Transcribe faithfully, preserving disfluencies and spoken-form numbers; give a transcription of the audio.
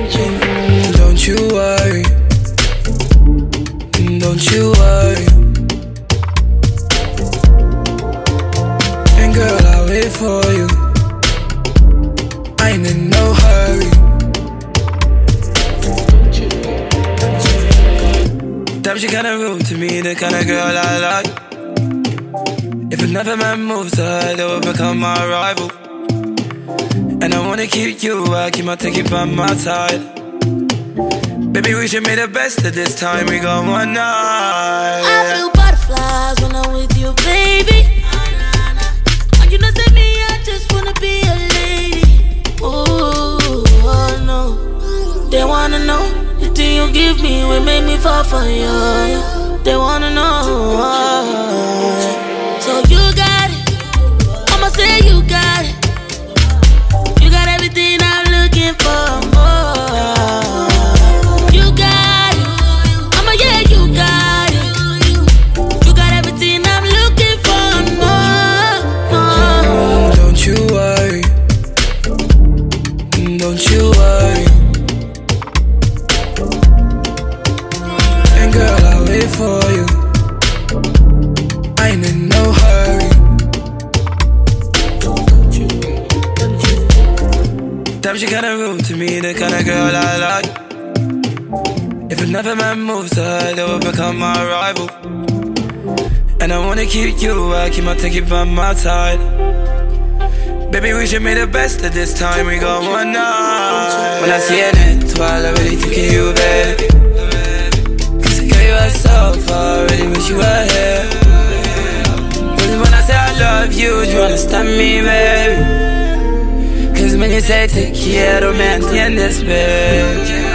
Don't you worry, don't you worry. And girl, I'll wait for you. I ain't in no hurry. Damn, she kinda rude to me, the kinda girl I like. If another man moves her, they will become my rival. And I wanna keep you, I keep my ticket by my side. Baby, we should make the best of this time, we got one night. I feel butterflies when I'm with you, baby. And you know, say me, I just wanna be a lady. Ooh, oh no. They wanna know the thing you give me will make me fall for you. They wanna know. So you got it, I'ma say you got it. You got everything I'm looking for, more. You got it, I'ma yeah, you got it. You got everything I'm looking for, more, more. Don't you worry, don't you worry. And girl, I'll wait for you. I ain't in no hurry. Damn, she kinda rude to me, the kinda girl I like. If another man moves her, they will become my rival. And I wanna keep you, I keep my ticket by my side. Baby, we should make the best of this time, we got one night. When I see an étoile, I really think of you, baby. Cause girl, you are so far, I really wish you were here. Cause when I say I love you, do you understand me, baby? Cause when you say te quiero, me entiendes, baby.